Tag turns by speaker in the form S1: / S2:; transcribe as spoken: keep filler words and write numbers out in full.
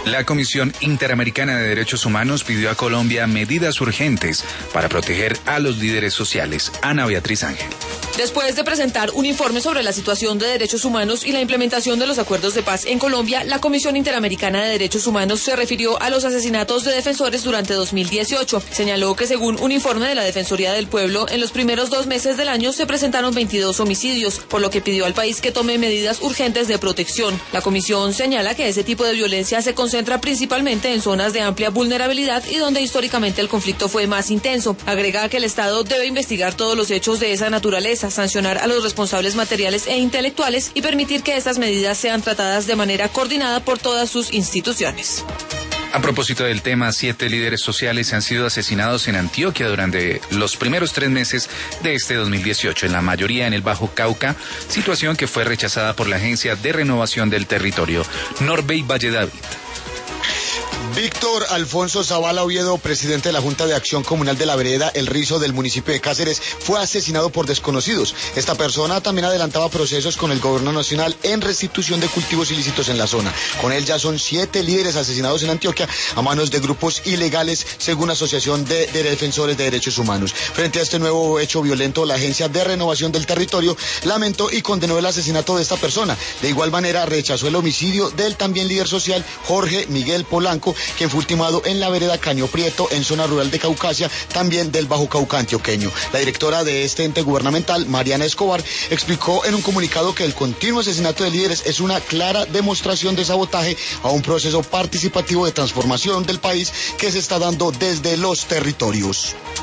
S1: La Comisión Interamericana de Derechos Humanos pidió a Colombia medidas urgentes para proteger a los líderes sociales. Ana Beatriz Ángel.
S2: Después de presentar un informe sobre la situación de derechos humanos y la implementación de los acuerdos de paz en Colombia, la Comisión Interamericana de Derechos Humanos se refirió a los asesinatos de defensores durante dos mil dieciocho. Señaló que según un informe de la Defensoría del Pueblo, en los primeros dos meses del año se presentaron veintidós homicidios, por lo que pidió al país que tome medidas urgentes de protección. La comisión señala que ese tipo de violencia se concentra principalmente en zonas de amplia vulnerabilidad y donde históricamente el conflicto fue más intenso. Agrega que el Estado debe investigar todos los hechos de esa naturaleza, sancionar a los responsables materiales e intelectuales y permitir que estas medidas sean tratadas de manera coordinada por todas sus instituciones.
S1: A propósito del tema, siete líderes sociales han sido asesinados en Antioquia durante los primeros tres meses de este dos mil dieciocho, en la mayoría en el Bajo Cauca, situación que fue rechazada por la Agencia de Renovación del Territorio. Norbey Valledavid.
S3: Víctor Alfonso Zavala Oviedo, presidente de la Junta de Acción Comunal de la Vereda El Rizo del municipio de Cáceres, fue asesinado por desconocidos. Esta persona también adelantaba procesos con el gobierno nacional en restitución de cultivos ilícitos en la zona. Con él ya son siete líderes asesinados en Antioquia a manos de grupos ilegales, según Asociación de, de Defensores de Derechos Humanos. Frente a este nuevo hecho violento, la Agencia de Renovación del Territorio lamentó y condenó el asesinato de esta persona. De igual manera, rechazó el homicidio del también líder social Jorge Miguel Polanco, quien fue ultimado en la vereda Caño Prieto, en zona rural de Caucasia, también del Bajo Cauca antioqueño. La directora de este ente gubernamental, Mariana Escobar, explicó en un comunicado que el continuo asesinato de líderes es una clara demostración de sabotaje a un proceso participativo de transformación del país que se está dando desde los territorios.